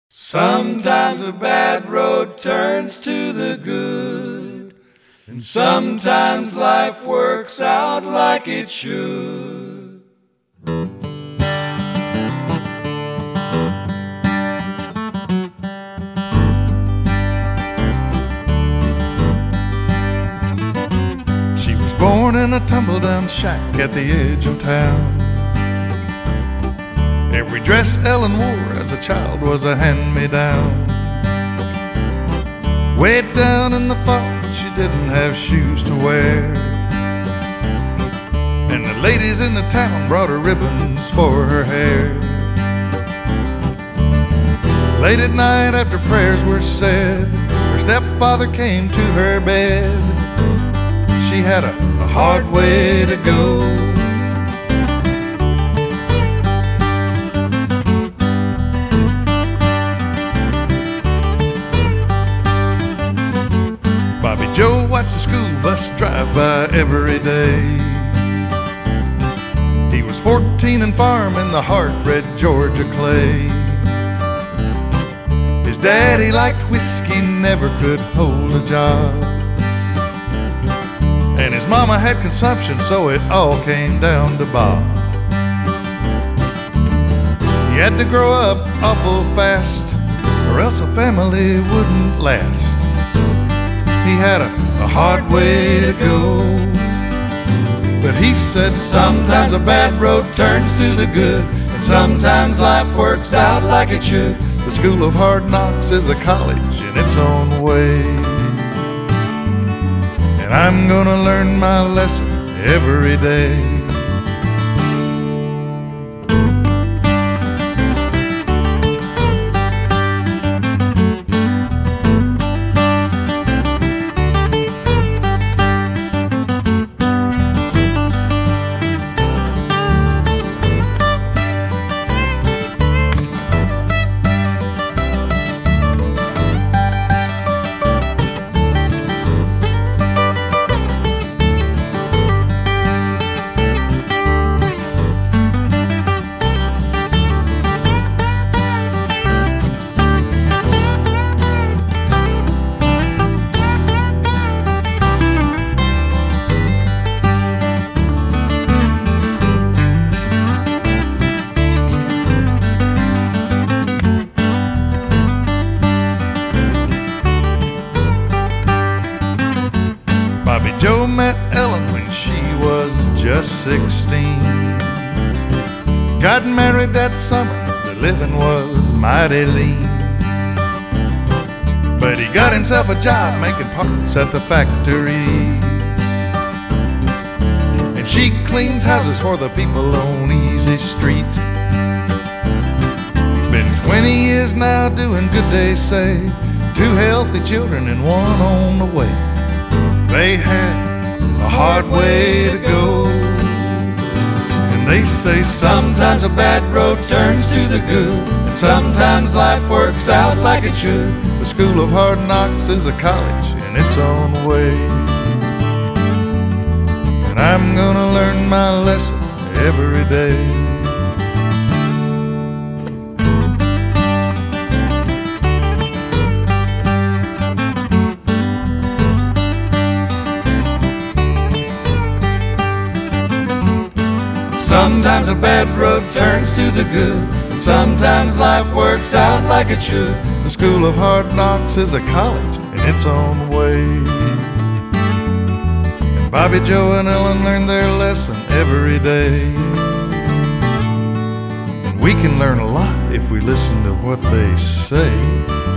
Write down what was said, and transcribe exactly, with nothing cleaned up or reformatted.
Sometimes a bad road turns to the good, and sometimes life works out like it should. She was born in a tumble-down shack at the edge of town. Every dress Ellen wore as a child was a hand-me-down. Way down in the fall, she didn't have shoes to wear, and the ladies in the town brought her ribbons for her hair. Late at night after prayers were said, her stepfather came to her bed. She had a, a hard way to go. Bobby Joe watched the school bus drive by every day. He was fourteen and farming the hard-red Georgia clay. His daddy liked whiskey, never could hold a job, and his mama had consumption, so it all came down to Bob. He had to grow up awful fast, or else a family wouldn't last. He had a, a hard way to go, but he said sometimes a bad road turns to the good, and sometimes life works out like it should. The School of Hard Knocks is a college in its own way, and I'm gonna learn my lesson every day. Bobby Joe met Ellen when she was just sixteen. Got married that summer, the living was mighty lean, but he got himself a job making parts at the factory, and she cleans houses for the people on Easy Street. Been twenty years now doing good, they say. Two healthy children and one on the way. They had a hard way to go, and they say sometimes a bad road turns to the good, and sometimes life works out like it should. The School of Hard Knocks is a college in its own way, and I'm gonna learn my lesson every day. Sometimes a bad road turns to the good, and sometimes life works out like it should. The School of Hard Knocks is a college in its own way, and Bobby Joe and Ellen learn their lesson every day. And we can learn a lot if we listen to what they say.